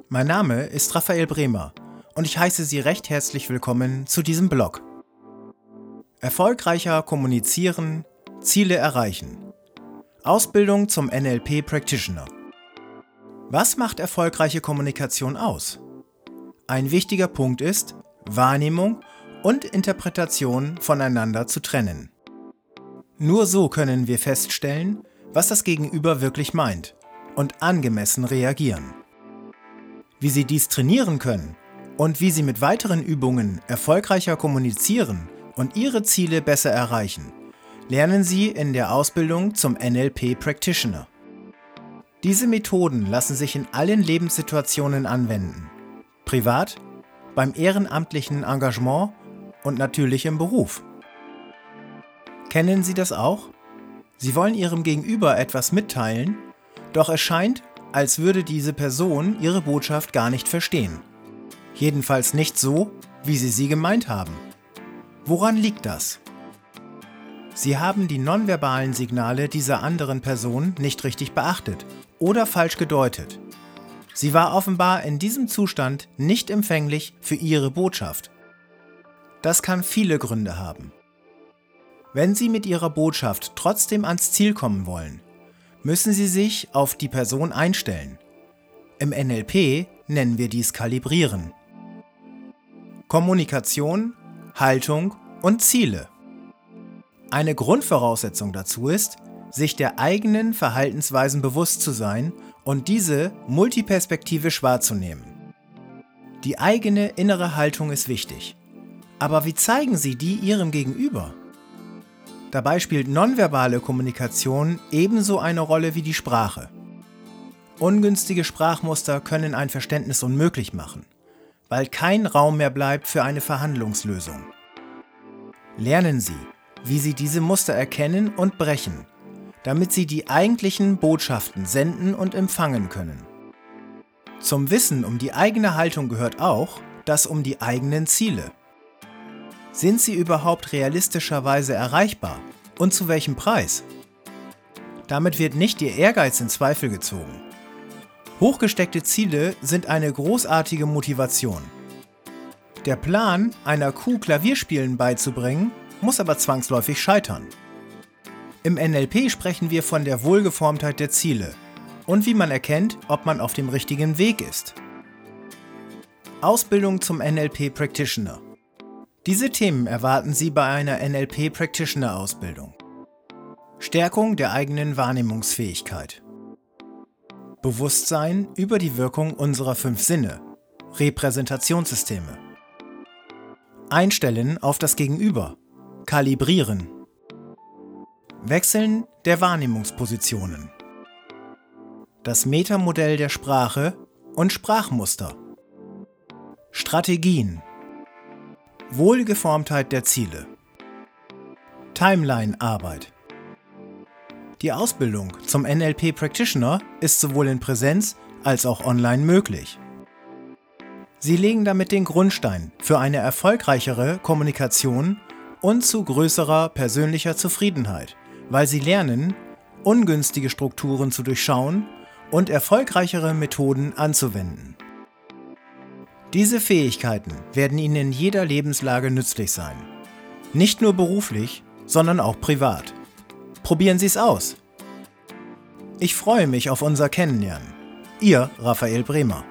Mein Name ist Raphael Bremer und ich heiße Sie recht herzlich willkommen zu diesem Blog. Erfolgreicher kommunizieren, Ziele erreichen. Ausbildung zum NLP Practitioner. Was macht erfolgreiche Kommunikation aus? Ein wichtiger Punkt ist, Wahrnehmung und Interpretation voneinander zu trennen. Nur so können wir feststellen, was das Gegenüber wirklich meint und angemessen reagieren. Wie Sie dies trainieren können und wie Sie mit weiteren Übungen erfolgreicher kommunizieren und Ihre Ziele besser erreichen, lernen Sie in der Ausbildung zum NLP Practitioner. Diese Methoden lassen sich in allen Lebenssituationen anwenden. Privat, beim ehrenamtlichen Engagement und natürlich im Beruf. Kennen Sie das auch? Sie wollen Ihrem Gegenüber etwas mitteilen, doch es scheint, als würde diese Person Ihre Botschaft gar nicht verstehen. Jedenfalls nicht so, wie Sie sie gemeint haben. Woran liegt das? Sie haben die nonverbalen Signale dieser anderen Person nicht richtig beachtet oder falsch gedeutet. Sie war offenbar in diesem Zustand nicht empfänglich für Ihre Botschaft. Das kann viele Gründe haben. Wenn Sie mit Ihrer Botschaft trotzdem ans Ziel kommen wollen, müssen Sie sich auf die Person einstellen. Im NLP nennen wir dies Kalibrieren. Kommunikation, Haltung und Ziele. Eine Grundvoraussetzung dazu ist, sich der eigenen Verhaltensweisen bewusst zu sein und diese multiperspektivisch wahrzunehmen. Die eigene innere Haltung ist wichtig. Aber wie zeigen Sie die Ihrem Gegenüber? Dabei spielt nonverbale Kommunikation ebenso eine Rolle wie die Sprache. Ungünstige Sprachmuster können ein Verständnis unmöglich machen, weil kein Raum mehr bleibt für eine Verhandlungslösung. Lernen Sie, wie Sie diese Muster erkennen und brechen, damit Sie die eigentlichen Botschaften senden und empfangen können. Zum Wissen um die eigene Haltung gehört auch das um die eigenen Ziele. Sind sie überhaupt realistischerweise erreichbar und zu welchem Preis? Damit wird nicht Ihr Ehrgeiz in Zweifel gezogen. Hochgesteckte Ziele sind eine großartige Motivation. Der Plan, einer Kuh Klavierspielen beizubringen, muss aber zwangsläufig scheitern. Im NLP sprechen wir von der Wohlgeformtheit der Ziele und wie man erkennt, ob man auf dem richtigen Weg ist. Ausbildung zum NLP Practitioner. Diese Themen erwarten Sie bei einer NLP Practitioner Ausbildung. Stärkung der eigenen Wahrnehmungsfähigkeit. Bewusstsein über die Wirkung unserer 5 Sinne, Repräsentationssysteme. Einstellen auf das Gegenüber, kalibrieren. Wechseln der Wahrnehmungspositionen. Das Metamodell der Sprache und Sprachmuster. Strategien. Wohlgeformtheit der Ziele. Timeline-Arbeit. Die Ausbildung zum NLP Practitioner ist sowohl in Präsenz als auch online möglich. Sie legen damit den Grundstein für eine erfolgreichere Kommunikation und zu größerer persönlicher Zufriedenheit, weil Sie lernen, ungünstige Strukturen zu durchschauen und erfolgreichere Methoden anzuwenden. Diese Fähigkeiten werden Ihnen in jeder Lebenslage nützlich sein. Nicht nur beruflich, sondern auch privat. Probieren Sie es aus. Ich freue mich auf unser Kennenlernen. Ihr Raphael Bremer.